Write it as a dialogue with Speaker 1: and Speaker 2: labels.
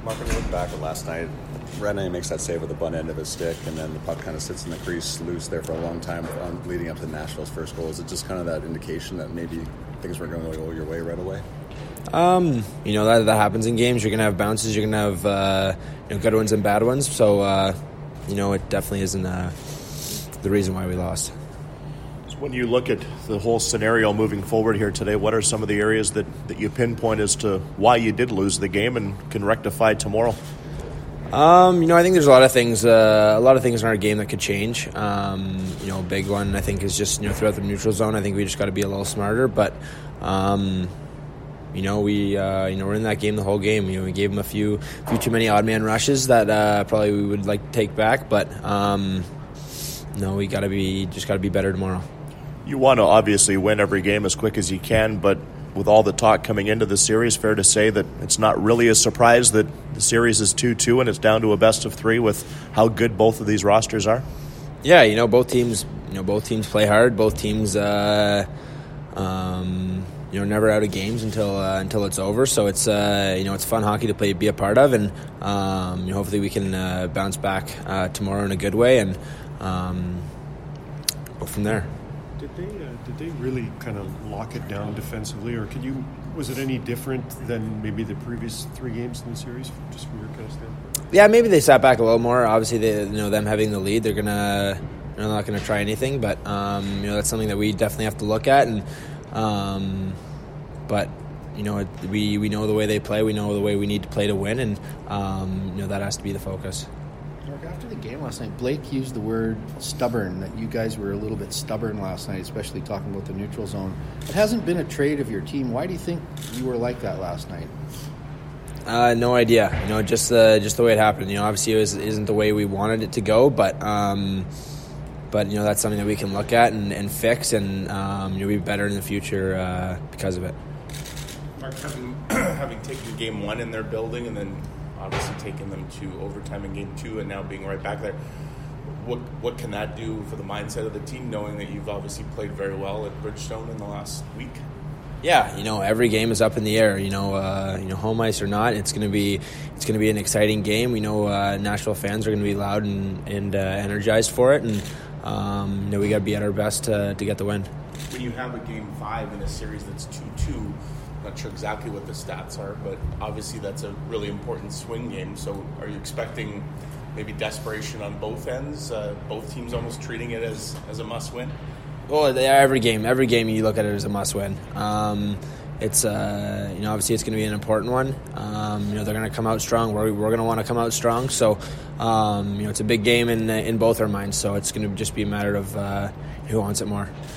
Speaker 1: Mark, when you look back at last night, Rene makes that save with the bunt end of his stick, and then the puck kind of sits in the crease loose there for a long time leading up to Nashville's first goal. Is it just kind of that indication that maybe things weren't going to go your way right away?
Speaker 2: That happens in games. You're going to have bounces. You're going to have good ones and bad ones. So, it definitely isn't the reason why we lost.
Speaker 3: When you look at the whole scenario moving forward here today, what are some of the areas that you pinpoint as to why you did lose the game and can rectify tomorrow?
Speaker 2: I think there's a lot of things in our game that could change. A big one I think is just throughout the neutral zone. I think we just got to be a little smarter. But we're in that game the whole game. We gave them a few too many odd man rushes that probably we would like to take back. But we got to be better tomorrow.
Speaker 3: You want to obviously win every game as quick as you can, but with all the talk coming into the series, fair to say that it's not really a surprise that the series is 2-2 and it's down to a best of three with how good both of these rosters are?
Speaker 2: Yeah, both teams play hard. Both teams, never out of games until it's over. So it's it's fun hockey to be a part of, and hopefully we can bounce back tomorrow in a good way and go from there.
Speaker 4: Did they really kind of lock it down defensively, or was it any different than maybe the previous three games in the series, just from your kind of standpoint?
Speaker 2: Yeah, maybe they sat back a little more. Obviously, them having the lead, they're not gonna try anything, but that's something that we definitely have to look at. And we know the way they play, we know the way we need to play to win, and that has to be the focus.
Speaker 5: After the game last night, Blake used the word stubborn, that you guys were a little bit stubborn last night, especially talking about the neutral zone. It hasn't been a trait of your team. Why do you think you were like that last night?
Speaker 2: No idea. Just the way it happened. Obviously it isn't the way we wanted it to go, but that's something that we can look at and fix, and you'll be better in the future because of it.
Speaker 6: Mark, having taken game one in their building and then obviously taking them to overtime in game two and now being right back there, what can that do for the mindset of the team, knowing that you've obviously played very well at Bridgestone in the last week?
Speaker 2: Yeah, every game is up in the air. Home ice or not, it's gonna be an exciting game. We know Nashville fans are gonna be loud and energized for it, and we got to be at our best to get the win.
Speaker 6: When you have a game 5 in a series that's 2-2. Not sure exactly what the stats are, but obviously that's a really important swing game. So are you expecting maybe desperation on both ends, both teams almost treating it as a must-win?
Speaker 2: Well, every game you look at it as a must-win. It's obviously it's going to be an important one. They're going to come out strong. We're going to want to come out strong. So it's a big game in both our minds. So it's going to just be a matter of who wants it more.